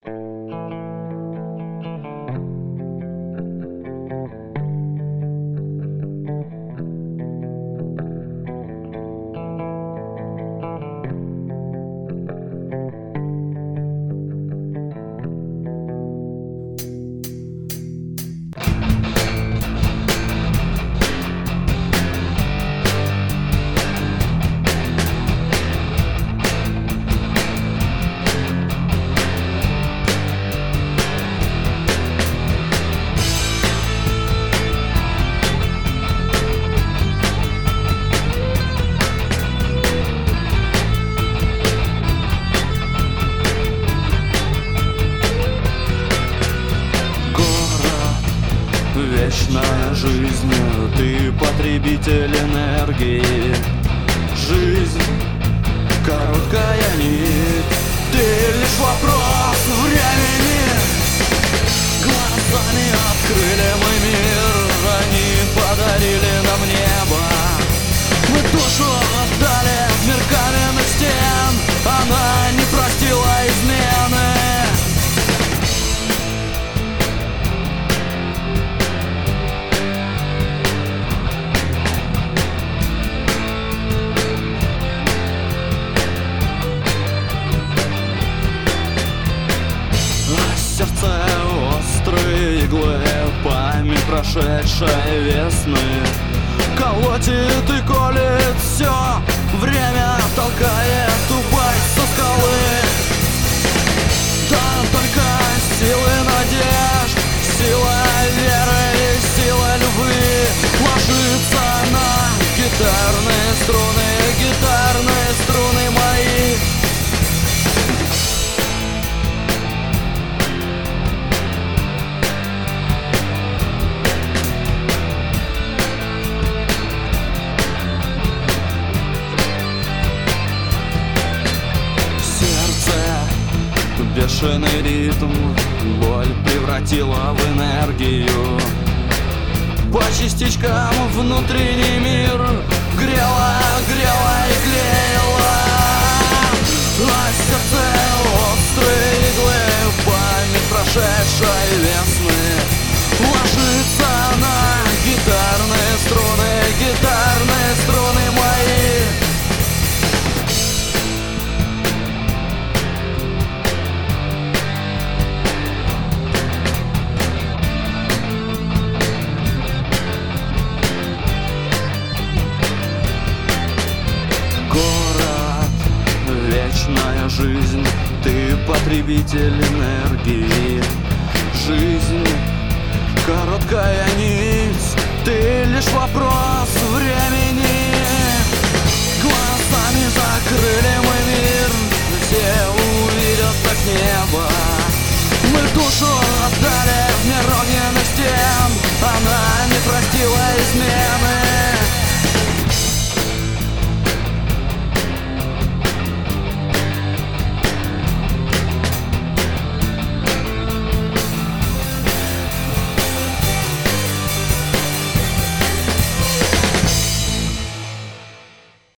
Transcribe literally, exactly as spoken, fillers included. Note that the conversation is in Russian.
Вечная жизнь, ты потребитель энергии. Жизнь — короткая нить, ты лишь вопрос времени. Глазами открыли мы мир, они подарили нам небо. Мы душу отдали в мир каменных стен, она не простила измены. Сердце острые иглы, память прошедшей весны колотит и колет все, время толкает упасть со скалы. Да только силы надежд, сила веры и сила любви ложится на гитарные струны, гитарные струны мои. Бешеный ритм, боль превратила в энергию. По частичкам внутренний мир грела, грела и клеила. На сердце острые иглы, память прошедшей весны ложится на гитарные струны, гитарные струны мои. Вечная жизнь, ты потребитель энергии. Жизнь — короткая нить, ты лишь вопрос времени.